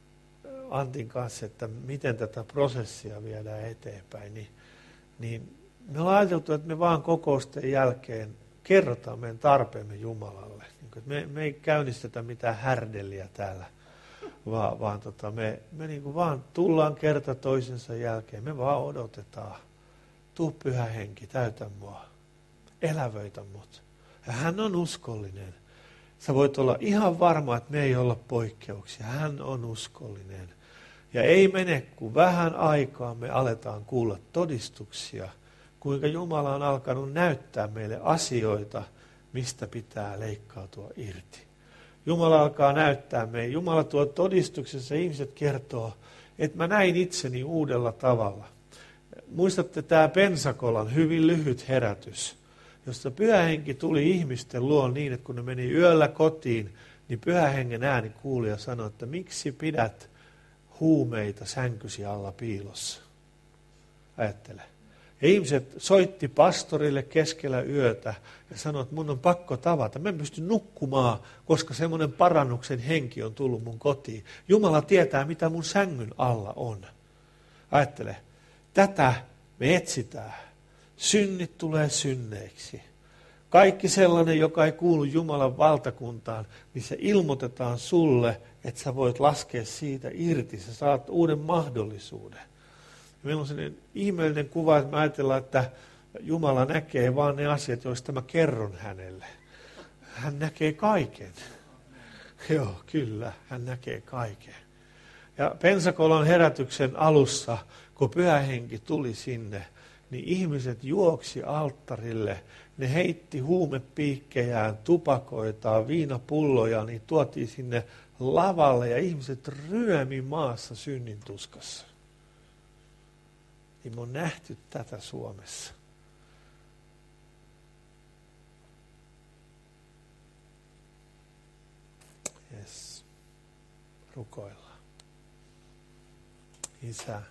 Antin kanssa, että miten tätä prosessia viedään eteenpäin, niin, niin me ollaan ajateltu, että me vaan kokousten jälkeen kerrotaan meidän tarpeemme Jumalalle. Me, me ei käynnistetä mitään härdeliä täällä, vaan, vaan tota, me, me niin kuin vaan tullaan kerta toisensa jälkeen. Me vaan odotetaan. Tuu Pyhä Henki, täytä mua. Elävöitä mut. Ja hän on uskollinen. Sä voit olla ihan varma, että me ei olla poikkeuksia. Hän on uskollinen. Ja ei mene kuin vähän aikaa me aletaan kuulla todistuksia, kuinka Jumala on alkanut näyttää meille asioita, mistä pitää leikkautua irti. Jumala alkaa näyttää meille. Jumala tuo todistuksessa, ihmiset kertoo, että mä näin itseni uudella tavalla. Muistatte tämä Pensacolan hyvin lyhyt herätys, jossa Pyhä Henki tuli ihmisten luon niin, että kun ne meni yöllä kotiin, niin Pyhä Hengen ääni kuuli ja sanoi, että miksi pidät huumeita sänkysi alla piilossa. Ajattele. Ja ihmiset soitti pastorille keskellä yötä ja sanoi, että mun on pakko tavata. Mä en pysty nukkumaan, koska semmoinen parannuksen henki on tullut mun kotiin. Jumala tietää, mitä mun sängyn alla on. Ajattele, tätä me etsitään. Synnit tulee synneiksi. Kaikki sellainen, joka ei kuulu Jumalan valtakuntaan, niin se ilmoitetaan sulle, että sä voit laskea siitä irti. Sä saat uuden mahdollisuuden. Meillä on sellainen ihmeellinen kuva, että me ajatellaan, että Jumala näkee vaan ne asiat, joista mä kerron hänelle. Hän näkee kaiken. Joo, kyllä, hän näkee kaiken. Ja Pensacolan herätyksen alussa, kun Pyhä Henki tuli sinne, niin ihmiset juoksi alttarille. Ne heitti huumepiikkejään, tupakoitaan, viinapulloja, niin tuotiin sinne lavalle ja ihmiset ryömi maassa synnin tuskassa. Niin me on nähty tätä Suomessa. Yes. Rukoillaan. Isä.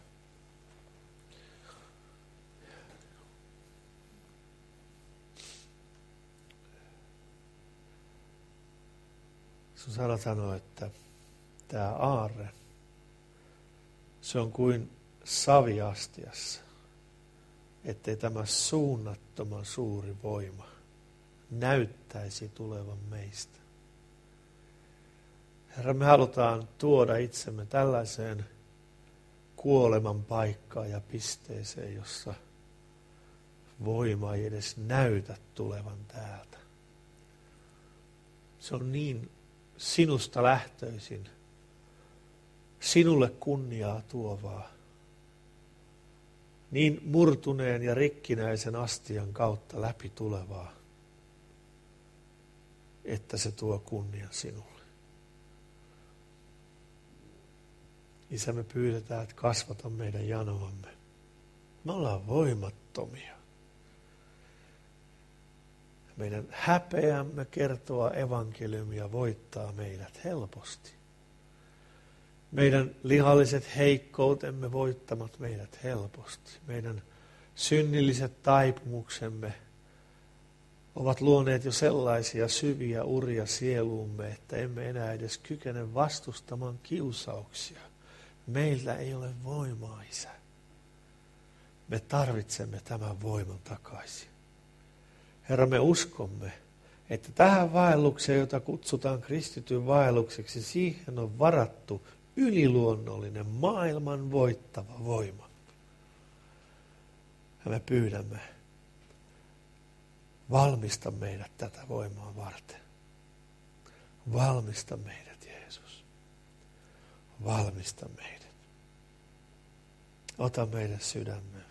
Sun sana sanoo, että tämä aarre, se on kuin saviastiassa, ettei tämä suunnattoman suuri voima näyttäisi tulevan meistä. Herra, me halutaan tuoda itsemme tällaiseen kuoleman paikkaan ja pisteeseen, jossa voima ei edes näytä tulevan täältä. Se on niin sinusta lähtöisin, sinulle kunniaa tuovaa, niin murtuneen ja rikkinäisen astian kautta läpi tulevaa, että se tuo kunnian sinulle. Isä, me pyydetään, että kasvata meidän janoamme. Me ollaan voimattomia. Meidän häpeämme kertoa evankeliumia voittaa meidät helposti. Meidän lihalliset heikkoutemme voittamat meidät helposti. Meidän synnilliset taipumuksemme ovat luoneet jo sellaisia syviä uria sieluumme, että emme enää edes kykene vastustamaan kiusauksia. Meillä ei ole voimaa, Isä. Me tarvitsemme tämän voiman takaisin. Herra, me uskomme, että tähän vaellukseen, jota kutsutaan kristityn vaellukseksi, siihen on varattu yliluonnollinen, maailman voittava voima. Ja me pyydämme, valmista meidät tätä voimaa varten. Valmista meidät, Jeesus. Valmista meidät. Ota meidän sydämemme.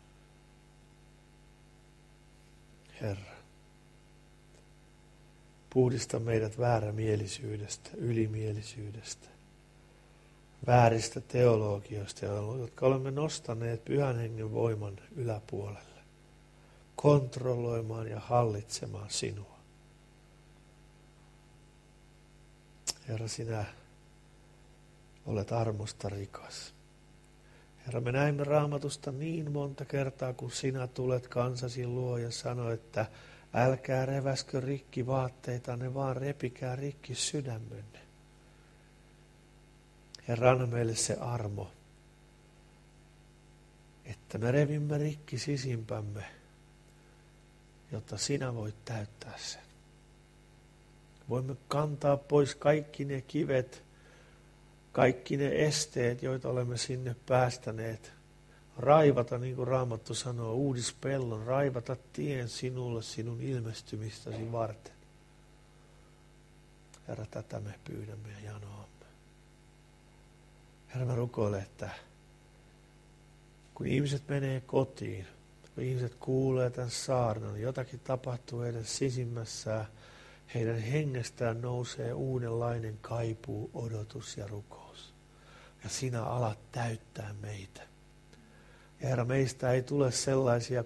Herra, Puhdista meidät väärämielisyydestä, ylimielisyydestä, vääristä teologioista, jotka olemme nostaneet Pyhän Hengen voiman yläpuolelle, kontrolloimaan ja hallitsemaan sinua. Herra, sinä olet armosta rikas. Herra, me näimme Raamatusta niin monta kertaa, kun sinä tulet kansasi luo ja sanoi, että älkää reväskö rikki vaatteitanne, vaan repikää rikki sydämenne. Herra, anna meille se armo, että me revimme rikki sisimpämme, jotta sinä voit täyttää sen. Voimme kantaa pois kaikki ne kivet, kaikki ne esteet, joita olemme sinne päästäneet. Raivata, niin kuin Raamattu sanoo, uudispellon, raivata tien sinulle sinun ilmestymistäsi varten. Herra, tätä me pyydämme ja janoamme. Herra, mä rukoilen, että kun ihmiset menee kotiin, kun ihmiset kuulee tämän saarnan, niin jotakin tapahtuu heidän sisimmässään, heidän hengestään nousee uudenlainen kaipuu, odotus ja rukous. Ja sinä alat täyttää meitä. Ja Herra, meistä ei tule sellaisia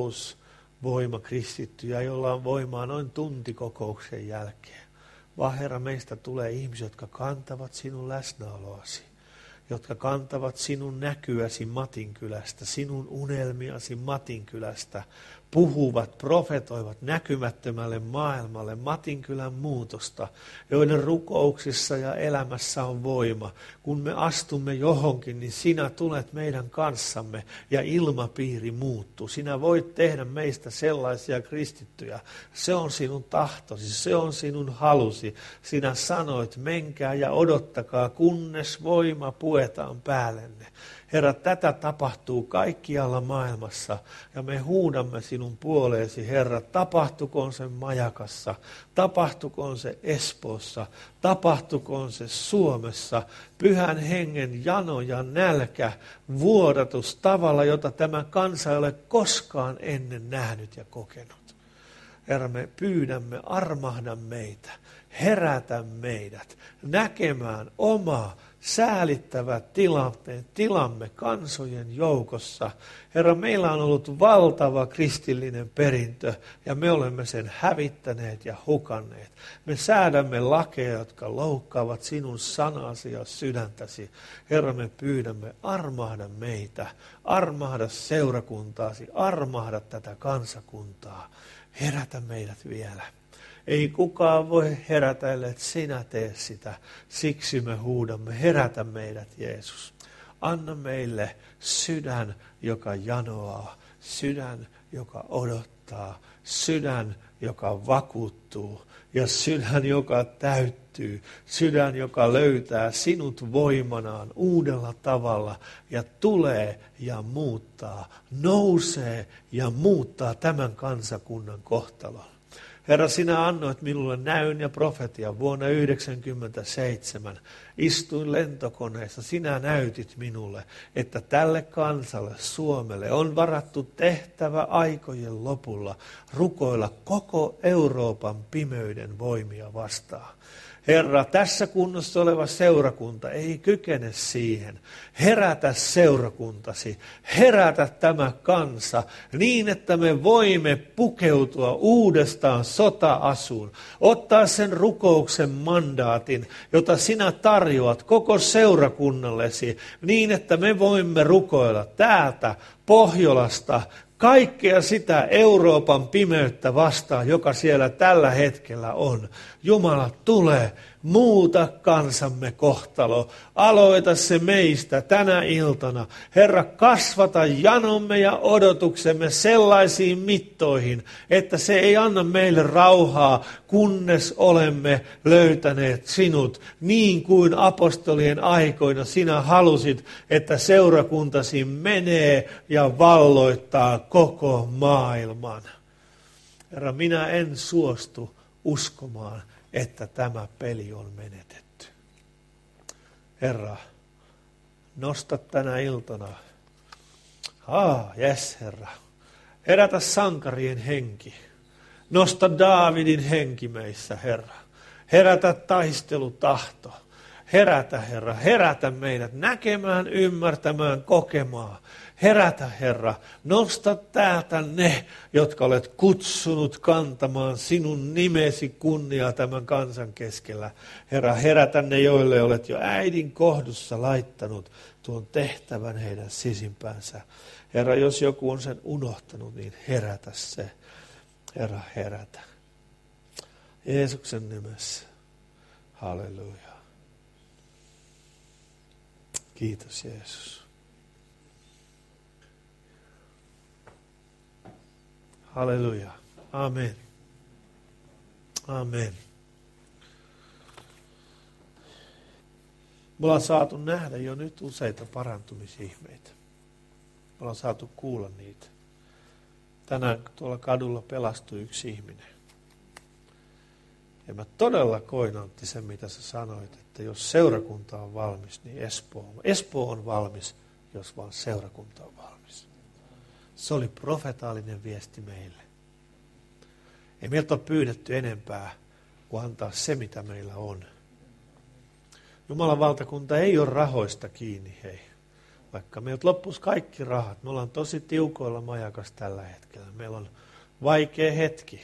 kokousvoimakristittyjä, joilla on voimaa noin tunti kokouksen jälkeen. Vaan Herra, meistä tulee ihmisiä, jotka kantavat sinun läsnäoloasi, jotka kantavat sinun näkyäsi Matinkylästä, sinun unelmiasi Matinkylästä, puhuvat, profetoivat näkymättömälle maailmalle Matinkylän muutosta, joiden rukouksissa ja elämässä on voima. Kun me astumme johonkin, niin sinä tulet meidän kanssamme ja ilmapiiri muuttuu. Sinä voit tehdä meistä sellaisia kristittyjä. Se on sinun tahtosi, se on sinun halusi. Sinä sanoit, menkää ja odottakaa, kunnes voima puetaan päällenne. Herra, tätä tapahtuu kaikkialla maailmassa ja me huudamme sinun puoleesi, Herra, tapahtukoon se Majakassa, tapahtukoon se Espoossa, tapahtukoon se Suomessa, Pyhän Hengen jano ja nälkä, vuodatus tavalla, jota tämä kansa ei ole koskaan ennen nähnyt ja kokenut. Herra, me pyydämme, armahda meitä, herätä meidät näkemään omaa säälittävä tilanteen, tilamme kansojen joukossa. Herra, meillä on ollut valtava kristillinen perintö ja me olemme sen hävittäneet ja hukanneet. Me säädämme lakeja, jotka loukkaavat sinun sanasi ja sydäntäsi. Herra, me pyydämme, armahda meitä, armahda seurakuntaasi, armahda tätä kansakuntaa. Herätä meidät vielä. Ei kukaan voi herätä, ellei sinä tee sitä. Siksi me huudamme, herätä meidät, Jeesus. Anna meille sydän, joka janoaa, sydän, joka odottaa, sydän, joka vakuuttuu ja sydän, joka täyttyy, sydän, joka löytää sinut voimanaan uudella tavalla ja tulee ja muuttaa, nousee ja muuttaa tämän kansakunnan kohtalon. Herra, sinä annoit minulle näyn ja profetian vuonna yhdeksänkymmentäseitsemän. Istuin lentokoneessa, sinä näytit minulle, että tälle kansalle, Suomelle, on varattu tehtävä aikojen lopulla rukoilla koko Euroopan pimeyden voimia vastaan. Herra, tässä kunnossa oleva seurakunta ei kykene siihen. Herätä seurakuntasi, herätä tämä kansa niin, että me voimme pukeutua uudestaan sota-asuun. Ottaa sen rukouksen mandaatin, jota sinä tarjoat koko seurakunnallesi niin, että me voimme rukoilla täältä Pohjolasta kaikkea sitä Euroopan pimeyttä vastaan, joka siellä tällä hetkellä on. Jumala, tule, muuta kansamme kohtalo. Aloita se meistä tänä iltana. Herra, kasvata janomme ja odotuksemme sellaisiin mittoihin, että se ei anna meille rauhaa, kunnes olemme löytäneet sinut. Niin kuin apostolien aikoina sinä halusit, että seurakuntasi menee ja valloittaa koko maailman. Herra, minä en suostu uskomaan, että tämä peli on menetetty. Herra, nosta tänä iltana. Ah, jes, Herra. Herätä sankarien henki. Nosta Daavidin henki meissä, Herra. Herätä taistelutahto. Herätä, Herra, herätä meidät näkemään, ymmärtämään, kokemaan. Herätä, Herra, nosta täältä ne, jotka olet kutsunut kantamaan sinun nimesi kunniaa tämän kansan keskellä. Herra, herätä ne, joille olet jo äidin kohdussa laittanut tuon tehtävän heidän sisimpäänsä. Herra, jos joku on sen unohtanut, niin herätä se. Herra, herätä. Jeesuksen nimessä. Halleluja. Kiitos Jeesus. Halleluja. Amen. Amen. Me ollaan saatu nähdä jo nyt useita parantumisihmeitä. Me ollaan saatu kuulla niitä. Tänään tuolla kadulla pelastui yksi ihminen. Ja mä todella koin, Antti, sen, mitä sä sanoit, että jos seurakunta on valmis, niin Espoo, Espoo on valmis, jos vaan seurakunta on valmis. Se oli profetaalinen viesti meille. Ei meiltä ole pyydetty enempää kuin antaa se, mitä meillä on. Jumalan valtakunta ei ole rahoista kiinni, hei. Vaikka meiltä loppuisi kaikki rahat, me ollaan tosi tiukoilla majakassa tällä hetkellä. Meillä on vaikea hetki.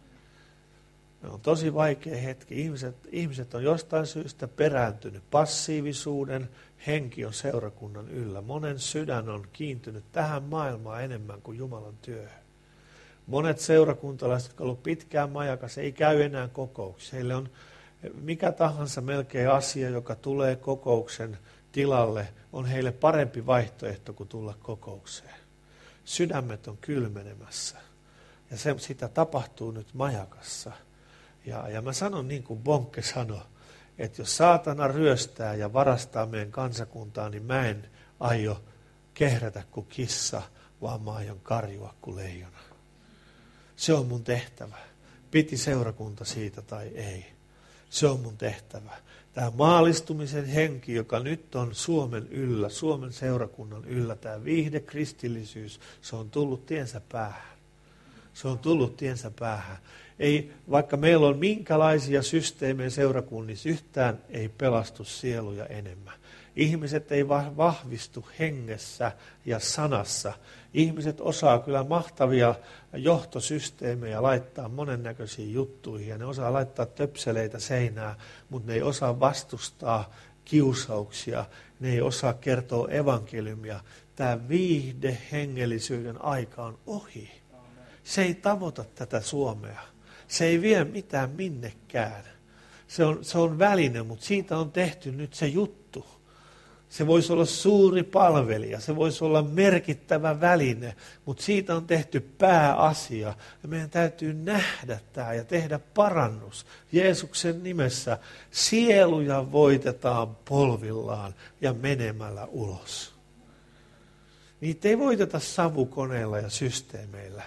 Meillä on tosi vaikea hetki. Ihmiset, ihmiset on jostain syystä perääntynyt. Passiivisuuden henki on seurakunnan yllä. Monen sydän on kiintynyt tähän maailmaan enemmän kuin Jumalan työhön. Monet seurakuntalaiset, jotka ovat olleet pitkään majakassa, ei käy enää kokouksissa. Heille on mikä tahansa melkein asia, joka tulee kokouksen tilalle, on heille parempi vaihtoehto kuin tulla kokoukseen. Sydämet on kylmenemässä. Ja se, sitä tapahtuu nyt majakassa. Ja, ja mä sanon niin kuin Bonke sanoi, että jos saatana ryöstää ja varastaa meidän kansakuntaa, niin mä en aio kehrätä kuin kissa, vaan mä aion karjua kuin leijona. Se on mun tehtävä. Piti seurakunta siitä tai ei. Se on mun tehtävä. Tämä maalistumisen henki, joka nyt on Suomen yllä, Suomen seurakunnan yllä, tämä viihdekristillisyys, se on tullut tiensä päähän. Se on tullut tiensä päähän. Ei, vaikka meillä on minkälaisia systeemejä seurakunnissa, yhtään ei pelastu sieluja enemmän. Ihmiset ei vahvistu hengessä ja sanassa. Ihmiset osaa kyllä mahtavia johtosysteemejä laittaa monennäköisiin juttuihin ja ne osaa laittaa töpseleitä seinään, mutta ne ei osaa vastustaa kiusauksia, ne ei osaa kertoa evankeliumia. Tämä viihdehengellisyyden aika on ohi. Se ei tavoita tätä Suomea. Se ei vie mitään minnekään. Se on, se on väline, mutta siitä on tehty nyt se juttu. Se voisi olla suuri palvelija, se voisi olla merkittävä väline, mutta siitä on tehty pääasia. Ja meidän täytyy nähdä tämä ja tehdä parannus. Jeesuksen nimessä sieluja voitetaan polvillaan ja menemällä ulos. Niitä ei voiteta savukoneilla ja systeemeillä.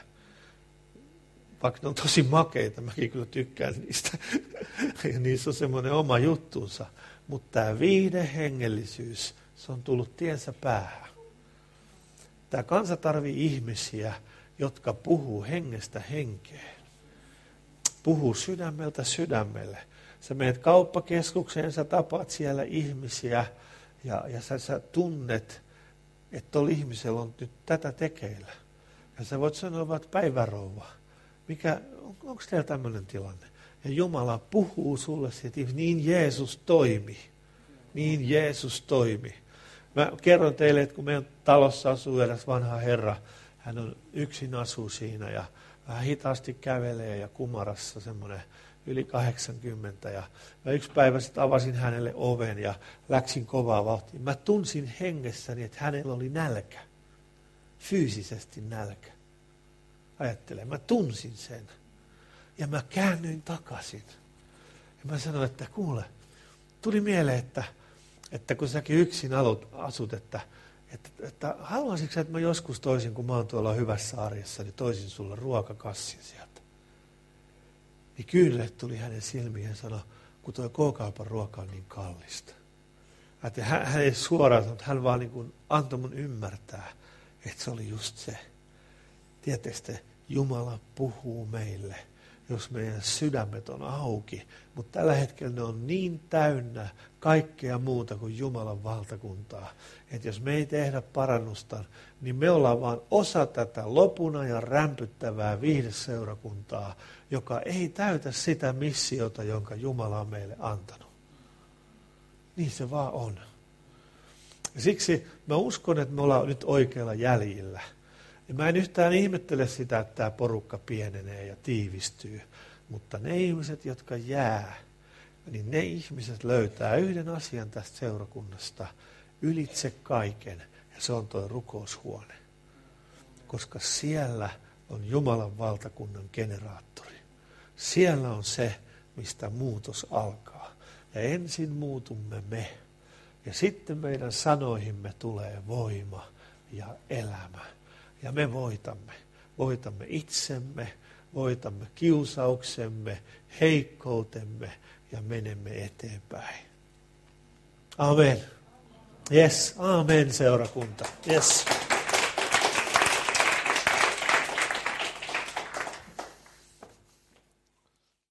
Vaikka ne on tosi makeita, mäkin kyllä tykkään niistä. Ja niissä on semmoinen oma juttunsa. Mutta tämä viihdehengellisyys, se on tullut tiensä päähän. Tämä kansa tarvitsee ihmisiä, jotka puhuu hengestä henkeen. Puhuu sydämeltä sydämelle. Sä menet kauppakeskukseen, sä tapaat siellä ihmisiä ja, ja sä, sä tunnet, että tuolla ihmisellä on nyt tätä tekeillä. Ja sä voit sanoa, että päivärouva. Mikä, on, onko teillä tämmöinen tilanne? Ja Jumala puhuu sulle siitä, että niin Jeesus toimi. Niin Jeesus toimi. Mä kerron teille, että kun meidän talossa asuu eräs vanha herra, hän on yksin asuu siinä ja vähän hitaasti kävelee ja kumarassa semmoinen yli kahdeksankymmentä. Ja mä yksi päivä sitten avasin hänelle oven ja läksin kovaa vauhtia. Mä tunsin hengessäni, että hänellä oli nälkä. Fyysisesti nälkä. Ajattelen, mä tunsin sen. Ja mä käännyin takaisin. Ja mä sanoin, että kuule, tuli mieleen, että, että kun säkin yksin asut, että, että, että haluaisitko, että mä joskus toisin, kun mä oon tuolla hyvässä arjessa, niin toisin sulle ruokakassin sieltä. Niin kyyneleet tuli hänen silmiin ja sanoi, kun tuo K-kaupan ruoka on niin kallista. Että hän, hän ei suoraan, mutta hän vaan niin kuin antoi mun ymmärtää, että se oli just se. Tiedättekö te, Jumala puhuu meille. jos meidän sydämet on auki. Mutta tällä hetkellä ne on niin täynnä kaikkea muuta kuin Jumalan valtakuntaa. Että jos me ei tehdä parannusta, niin me ollaan vaan osa tätä lopuna ja rämpyttävää viihdeseurakuntaa, joka ei täytä sitä missiota, jonka Jumala on meille antanut. Niin se vaan on. Ja siksi mä uskon, että me ollaan nyt oikealla jäljillä. Ja mä en yhtään ihmettele sitä, että tämä porukka pienenee ja tiivistyy. Mutta ne ihmiset, jotka jää, niin ne ihmiset löytää yhden asian tästä seurakunnasta ylitse kaiken. Ja se on tuo rukoushuone. Koska siellä on Jumalan valtakunnan generaattori. Siellä on se, mistä muutos alkaa. Ja ensin muutumme me. Ja sitten meidän sanoihimme tulee voima ja elämä. Ja me voitamme. Voitamme itsemme, voitamme kiusauksemme, heikkoutemme ja menemme eteenpäin. Amen. Yes, amen seurakunta. Yes.